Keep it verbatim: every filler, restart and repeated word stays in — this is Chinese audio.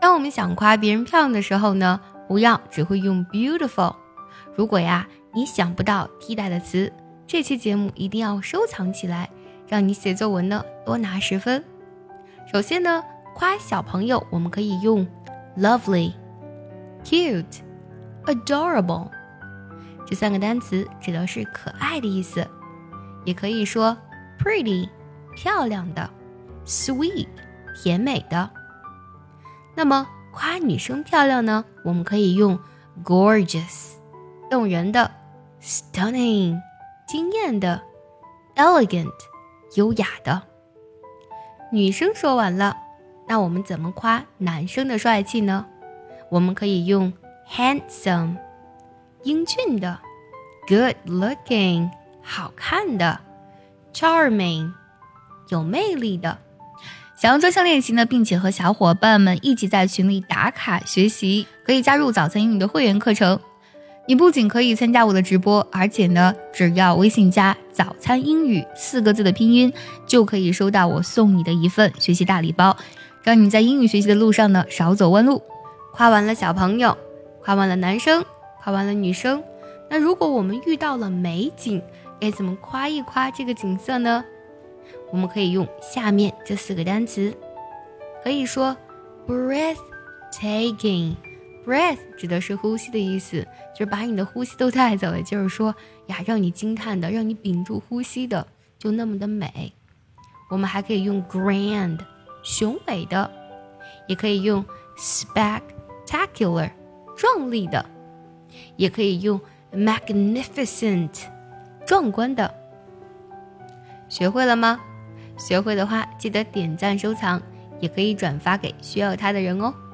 当我们想夸别人漂亮的时候呢，不要只会用 beautiful。 如果呀你想不到替代的词，这期节目一定要收藏起来，让你写作文呢多拿十分。首先呢，夸小朋友我们可以用 lovely、 cute、 adorable， 这三个单词指的是可爱的意思。也可以说 pretty， 漂亮的， sweet， 甜美的。那么夸女生漂亮呢，我们可以用 gorgeous， 动人的， stunning， 惊艳的， elegant， 优雅的。女生说完了，那我们怎么夸男生的帅气呢？我们可以用 handsome， 英俊的， good looking， 好看的， charming， 有魅力的。 想要专项练习呢，并且和小伙伴们一起在群里打卡学习，可以加入早餐英语的会员课程。你不仅可以参加我的直播，而且呢，只要微信加早餐英语四个字的拼音，就可以收到我送你的一份学习大礼包，让你在英语学习的路上呢少走弯路。 夸完了小朋友，夸完了男生，夸完了女生，那如果我们遇到了美景，该怎么夸一夸这个景色呢？我们可以用下面这四个单词，可以说 breathtaking。 breath 指的是呼吸的意思，就是把你的呼吸都带走了，就是说呀，让你惊叹的，让你屏住呼吸的，就那么的美。我们还可以用 grand， 雄伟的，也可以用 spectacular， 壮丽的，也可以用 magnificent， 壮观的。学会了吗？学会的话记得点赞收藏，也可以转发给需要它的人哦。